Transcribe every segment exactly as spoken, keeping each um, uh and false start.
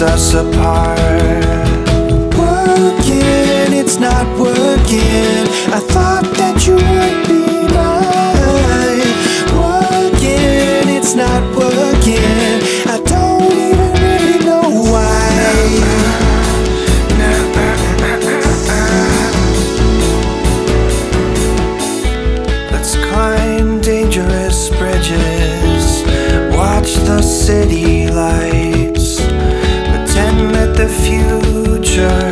us apart. Working, it's not working. I thought that you would be mine. Working, it's not working. I don't even really know why. Let's climb dangerous bridges, watch the city lights, pretend that the future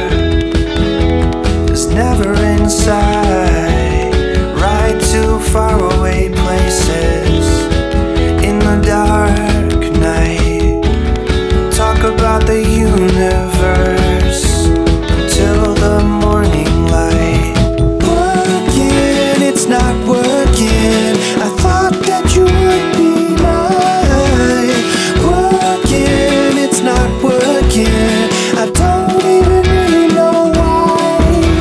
is never in sight. Ride to faraway places in the dark night. Talk about the universe till the morning light. Working, it's not working. I thought that you would be mine. Working, it's not working. I don't even really know why.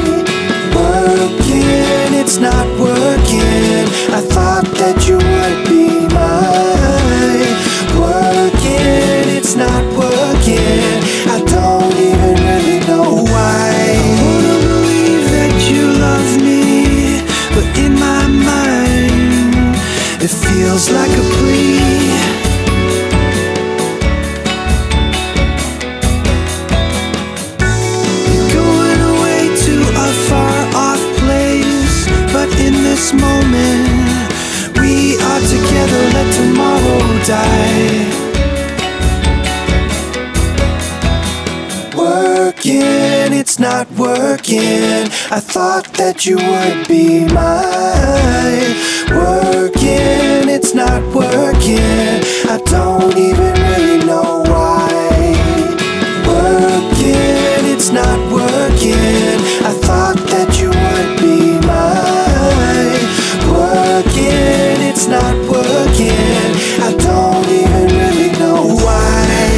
Working, it's not working. I thought that you would be mine. Working, it's not working. I don't even really know why. I wanna believe that you love me, but in my mind it feels like a plea. You're going away to a far off place, but in this moment we are together. Let tomorrow die. Working, it's not working. I thought that you would be mine. Working, it's not working. I don't even really know why. Working, it's not working. I thought that you would be mine. Working, it's not working. I don't even really know why.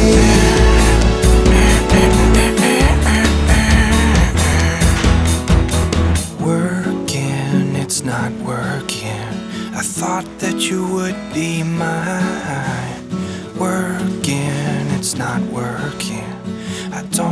Working, it's not working. I thought that you would be mine. Working, it's not working. I don't